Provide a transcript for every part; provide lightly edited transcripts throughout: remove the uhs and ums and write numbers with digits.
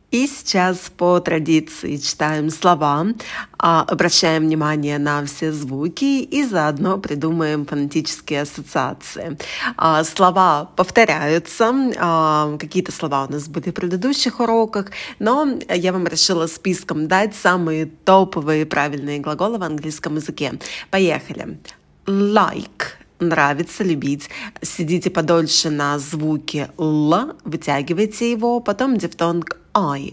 И сейчас по традиции читаем слова, обращаем внимание на все звуки и заодно придумаем фонетические ассоциации. Слова повторяются, какие-то слова у нас были в предыдущих уроках, но я вам решила списком дать самые топовые правильные глаголы в английском языке. Поехали. Like. Нравится, любить. Сидите подольше на звуке Л, вытягивайте его, потом дифтонг I,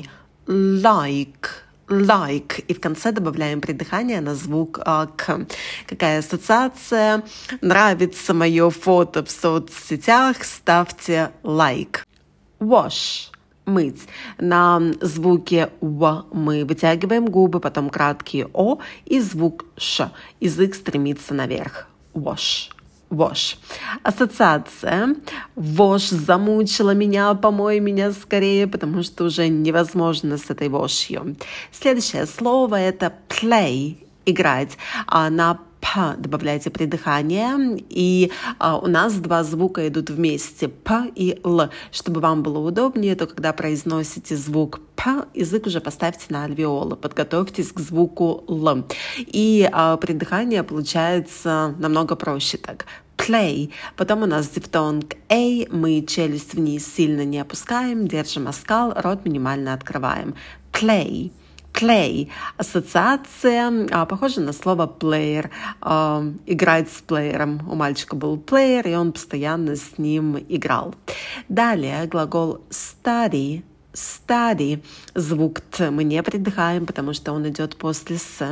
like, like. И в конце добавляем придыхание на звук К. Какая ассоциация? Нравится мое фото в соцсетях? Ставьте лайк. Wash. Мыть. На звуке В мы вытягиваем губы, потом краткий О и звук Ш. Язык стремится наверх. Wash. Wash. Ассоциация. Wash замучила меня, помой меня скорее, потому что уже невозможно с этой вошью. Следующее слово это play. Играть. На П добавляйте придыхание, и у нас два звука идут вместе, П и Л. Чтобы вам было удобнее, то когда произносите звук П, язык уже поставьте на альвеолы, подготовьтесь к звуку Л. И придыхание получается намного проще так. Play. Потом у нас дифтонг A, мы челюсть вниз сильно не опускаем, держим оскал, рот минимально открываем. Play. Play. Ассоциация похожа на слово player. Играть с плеером. У мальчика был плеер, и он постоянно с ним играл. Далее глагол study. Study. Звук Т мы не придыхаем, потому что он идет после С.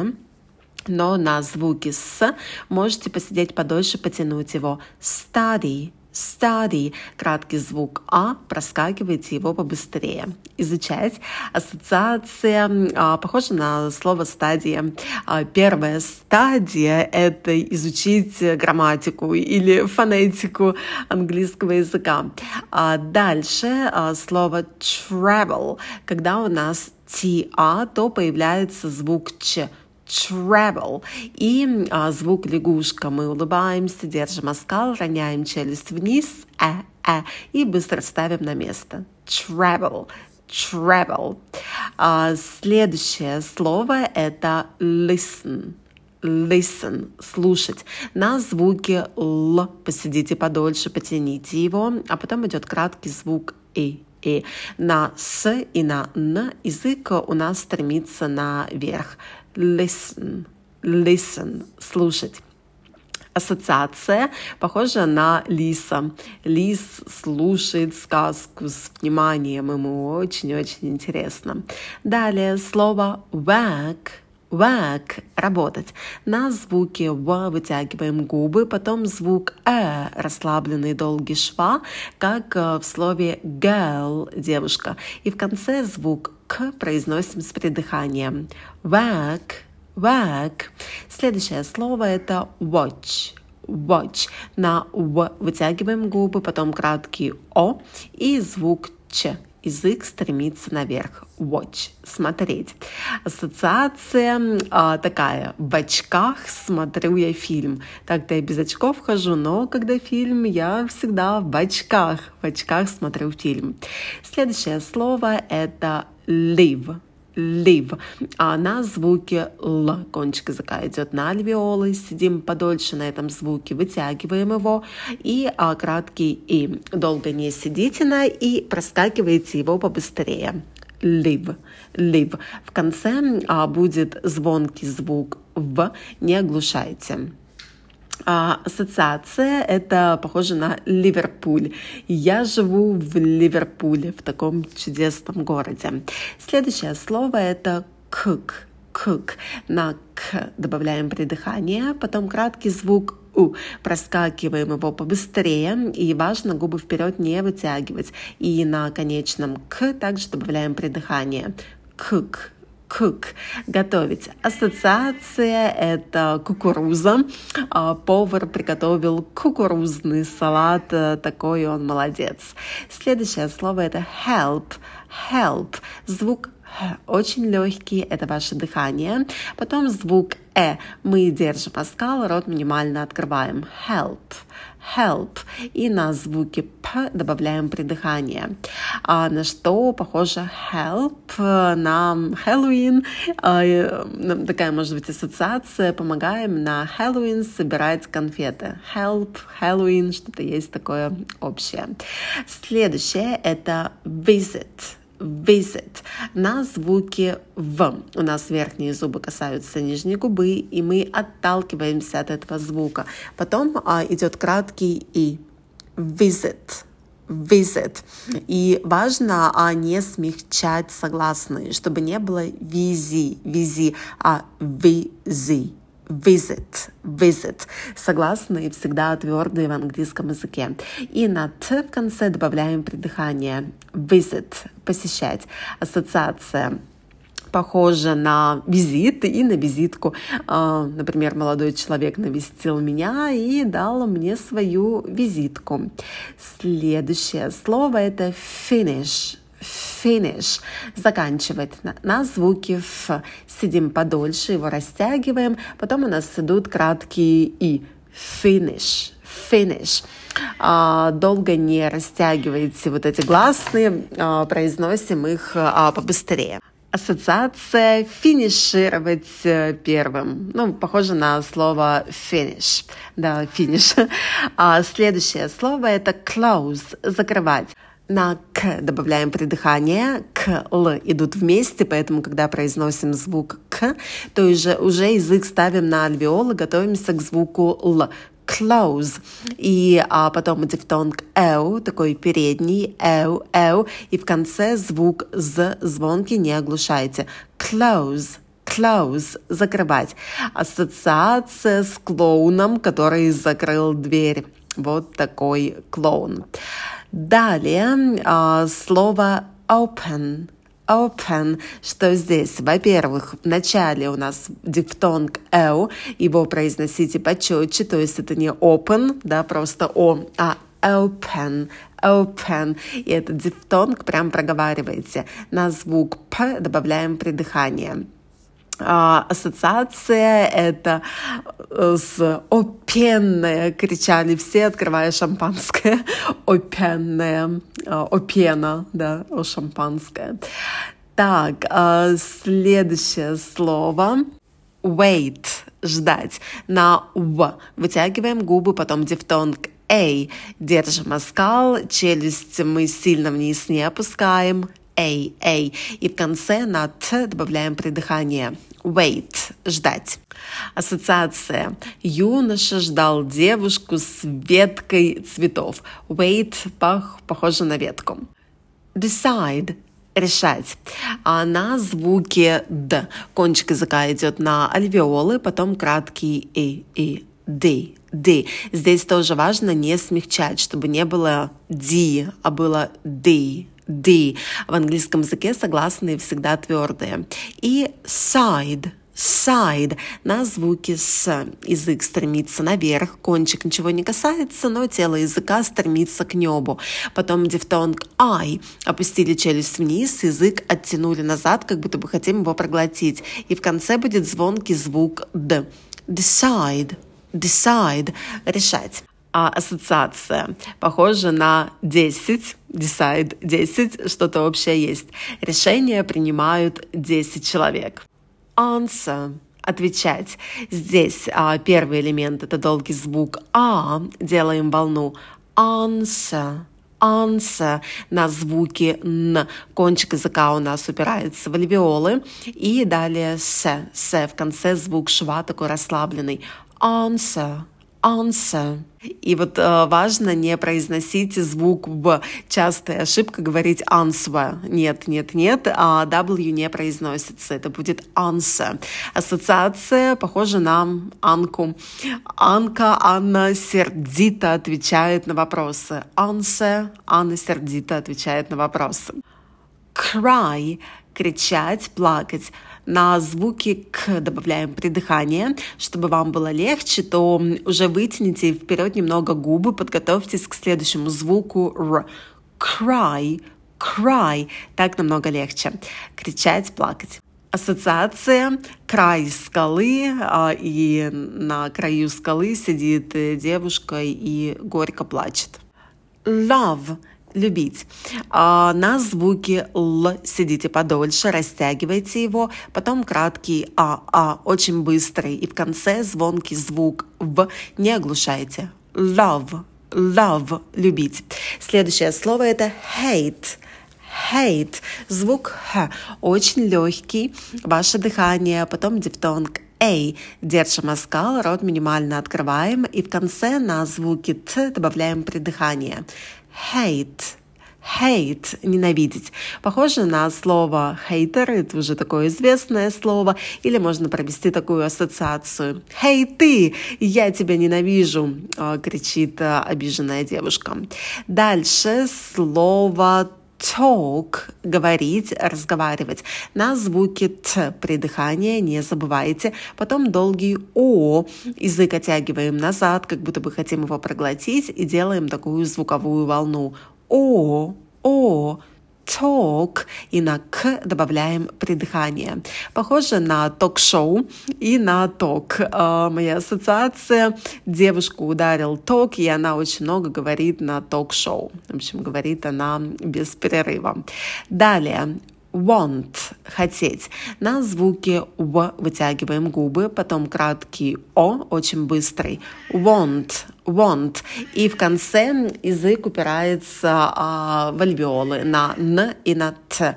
Но на звуке С можете посидеть подольше, потянуть его. Study. Study. Краткий звук А, проскакивайте его побыстрее. Изучать. Ассоциация похожа на слово стадия. Первая стадия — это изучить грамматику или фонетику английского языка. Дальше слово travel. Когда у нас ТА, то появляется звук Ч. Travel. И звук лягушка. Мы улыбаемся, держим оскал, роняем челюсть вниз, и быстро ставим на место. Travel. Travel. Следующее слово это listen. Listen. Слушать. На звуке Л посидите подольше, потяните его, а потом идет краткий звук И. На С и на Н язык у нас стремится наверх. Listen. Listen. Слушать. Ассоциация похожа на лиса. Лис слушает сказку с вниманием, ему очень-очень интересно. Далее слово work. Work – работать. На звуке В вытягиваем губы, потом звук расслабленный долгий шва, как в слове girl – девушка. И в конце звук К произносим с придыханием. Work, work. Следующее слово это watch. Watch. На В вытягиваем губы, потом краткий О и звук Ч. Язык стремится наверх. Watch. Смотреть. Ассоциация такая. В очках смотрю я фильм. Так-то я без очков хожу, но когда фильм, я всегда в очках. В очках смотрю фильм. Следующее слово это live. Live. На звуке Л кончик языка идет на альвеолы. Сидим подольше на этом звуке, вытягиваем его. И краткий И. Долго не сидите на И, проскакиваете его побыстрее. Live. Live. В конце будет звонкий звук В. Не оглушайте. Ассоциация это похоже на Ливерпуль. Я живу в Ливерпуле, в таком чудесном городе. Следующее слово это cook. Cook. На К добавляем придыхание, потом краткий звук У. Проскакиваем его побыстрее, и важно губы вперед не вытягивать. И на конечном К также добавляем придыхание. Cook. Cook. Готовить. Ассоциация это кукуруза. Повар приготовил кукурузный салат. Такой он молодец. Следующее слово это help. Help. Звук очень легкий. Это ваше дыхание. Потом звук Мы держим оскал, рот минимально открываем. Help. help. И на звуке П добавляем придыхание. На что похоже help? На Хэллоуин. Такая может быть ассоциация. Помогаем на Хэллоуин собирать конфеты. Help, Хэллоуин, что-то есть такое общее. Следующее это visit. Visit. На звуке В. У нас верхние зубы касаются нижней губы, и мы отталкиваемся от этого звука. Потом идет краткий И. Visit. Visit. И важно не смягчать согласные, чтобы не было визи, а визи. Visit, visit. Согласные всегда твердые в английском языке. И на Т в конце добавляем придыхание. Visit, посещать. Ассоциация похожа на визит и на визитку. Например, молодой человек навестил меня и дал мне свою визитку. Следующее слово это finish. Finish. Заканчивать на звуке Ф. Сидим подольше, его растягиваем. Потом у нас идут краткие И. Finish. Finish. Долго не растягивайте вот эти гласные, произносим их побыстрее. Ассоциация финишировать первым. Похоже на слово finish. Да, finish. Следующее слово это close. Закрывать. На К добавляем придыхание, К, Л идут вместе, поэтому, когда произносим звук К, то уже язык ставим на альвеолы, готовимся к звуку Л. Close. И потом дифтонг эу, такой передний, эу, и в конце звук З, звонкий, не оглушайте. Close. Close. Закрывать. Ассоциация с клоуном, который закрыл дверь. Вот такой клоун. Далее слово open. Open. Что здесь? Во-первых, в начале у нас дифтонг эу, его произносите почетче, то есть это не open, да, просто о, а open. Open. И этот дифтонг прям проговариваете. На звук П добавляем придыхание. Ассоциация это с опенное, кричали все, открывая шампанское. Опенное, опена, да, шампанское. Так, следующее слово wait, ждать. На В вытягиваем губы, потом дифтонг A, держим оскал, челюсть мы сильно вниз не опускаем. A. И в конце на Т добавляем придыхание. Wait. Ждать. Ассоциация. Юноша ждал девушку с веткой цветов. Wait похоже на ветку. Decide. Решать. На звуке Д. Кончик языка идет на альвеолы, потом краткий И. D. Здесь тоже важно не смягчать, чтобы не было D, а было D. В английском языке согласные всегда твердые. И side. На звуке С. Язык стремится наверх, кончик ничего не касается, но тело языка стремится к небу. Потом дифтонг I. Опустили челюсть вниз, язык оттянули назад, как будто бы хотим его проглотить. И в конце будет звонкий звук Д. Decide. Решать. Ассоциация. Похоже на 10. Decide 10. Что-то общее есть. Решение принимают 10 человек. Answer. Отвечать. Здесь первый элемент это долгий звук А. Делаем волну. Answer. На звуке Н. Кончик языка у нас упирается в альвеолы. И далее С. В конце звук шва такой расслабленный. Answer. И вот важно не произносить звук В. Частая ошибка говорить answer. Нет, а W не произносится. Это будет answer. Ассоциация похожа на Анку. Анна сердито отвечает на вопросы. Answer. Анна сердито отвечает на вопросы. Cry. Кричать, плакать. На звуки К добавляем придыхание. Чтобы вам было легче, то уже вытяните вперед немного губы, подготовьтесь к следующему звуку Р. Cry. Так намного легче. Кричать, плакать. Ассоциация «край скалы», и на краю скалы сидит девушка и горько плачет. Love – любить. На звуке «л» сидите подольше, растягивайте его, потом краткий очень быстрый, и в конце звонкий звук «в» не оглушайте. Love – love – любить. Следующее слово – это hate. Hate. Звук Х очень легкий. Ваше дыхание, потом дифтонг A. Держим оскал, рот минимально открываем. И в конце на звуке Т добавляем придыхание. Hate. Hate. Ненавидеть. Похоже на слово hater. Это уже такое известное слово. Или можно провести такую ассоциацию. «Hey, ты! Я тебя ненавижу!» кричит обиженная девушка. Дальше слово talk – говорить, разговаривать. На звуке Т придыхание не забывайте. Потом долгий О. Язык оттягиваем назад, как будто бы хотим его проглотить, и делаем такую звуковую волну. О, talk, и на К добавляем придыхание. Похоже на ток-шоу и на ток. Моя ассоциация: девушку ударил ток, и она очень много говорит на ток-шоу. В общем, говорит она без перерыва. Далее. Want – хотеть. На звуке В вытягиваем губы, потом краткий О, очень быстрый. Want. И в конце язык упирается в альвеолы на Н и на Т.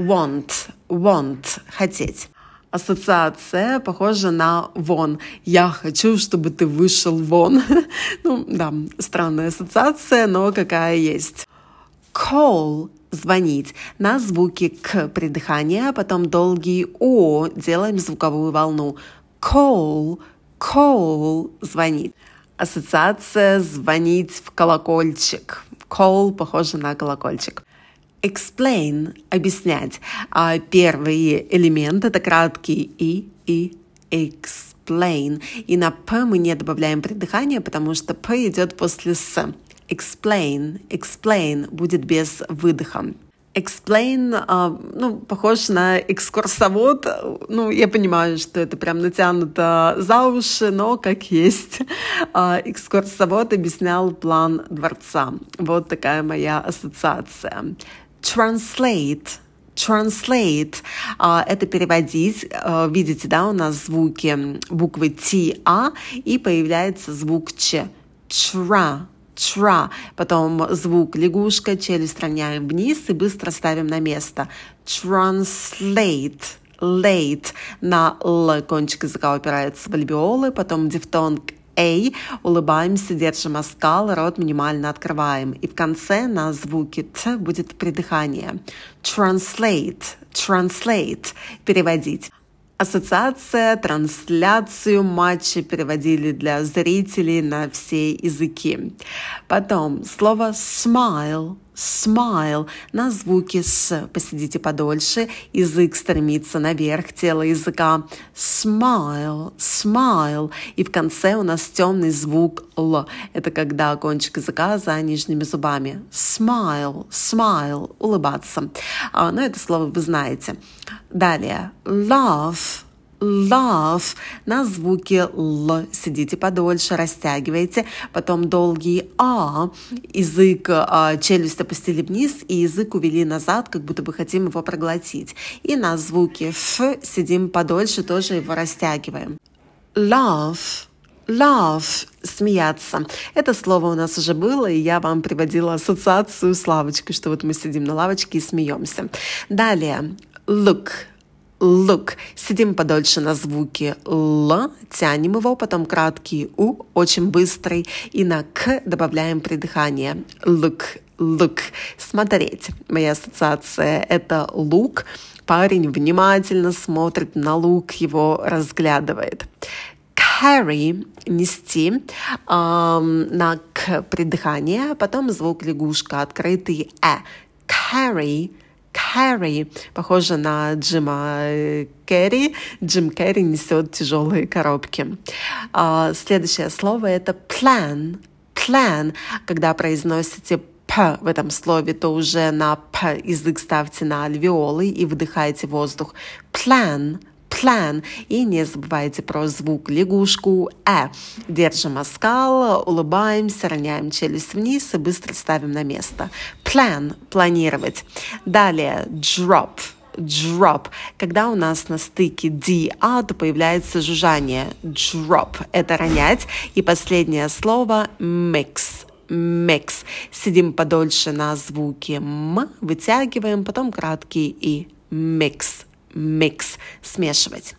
Want – хотеть. Ассоциация похожа на вон. Я хочу, чтобы ты вышел вон. Странная ассоциация, но какая есть. Call – звонить. На звуке К придыхание, потом долгий О, делаем звуковую волну. Call – звонить. Ассоциация звонить в колокольчик. Call похоже на колокольчик. Explain – объяснять. Первый элемент – это краткий и explain. И на П мы не добавляем придыхание, потому что П идет после С. Explain будет без выдоха. Explain, похож на экскурсовод. Я понимаю, что это прям натянуто за уши, но как есть. Экскурсовод объяснял план дворца. Вот такая моя ассоциация. Translate – это переводить. Видите, да, у нас звуки буквы Т, А, и появляется звук Ч. Тра. Потом звук лягушка, челюсть равняем вниз и быстро ставим на место. Translate. На Л кончик языка упирается в альвеолы, потом дифтонг A, улыбаемся, держим оскал, рот минимально открываем. И в конце на звуке Т будет придыхание. Translate, переводить. Ассоциация, трансляцию матча переводили для зрителей на все языки. Потом слово smile. На звуке С посидите подольше, язык стремится наверх, тело языка. Smile. И в конце у нас темный звук Л. Это когда кончик языка за нижними зубами. Smile, улыбаться. Но это слово вы знаете. Далее. Love. На звуке Л сидите подольше, растягивайте. Потом долгий А. Язык, челюсть опустили вниз, и язык увели назад, как будто бы хотим его проглотить. И на звуке Ф сидим подольше, тоже его растягиваем. Love, смеяться. Это слово у нас уже было, и я вам приводила ассоциацию с лавочкой, что вот мы сидим на лавочке и смеемся. Далее. Look. Сидим подольше на звуке Л, тянем его, потом краткий У, очень быстрый, и на К добавляем придыхание. Look. Смотреть. Моя ассоциация – это лук. Парень внимательно смотрит на лук, его разглядывает. Carry – нести, на К придыхание, потом звук лягушка, открытый Carry, похоже на Джима Керри. Джим Керри несет тяжелые коробки. Следующее слово – это plan. Когда произносите P, «п» в этом слове, то уже на «п» язык ставьте на альвеолы и выдыхайте воздух. Plan. Plan. И не забывайте про звук лягушку «э». Держим оскал, улыбаемся, роняем челюсть вниз и быстро ставим на место. Plan – планировать. Далее drop. Drop. Когда у нас на стыке D-A, то появляется жужжание. Drop – это ронять. И последнее слово mix. Mix. Сидим подольше на звуке «м», вытягиваем, потом краткий и mix. Mix. Смешивать.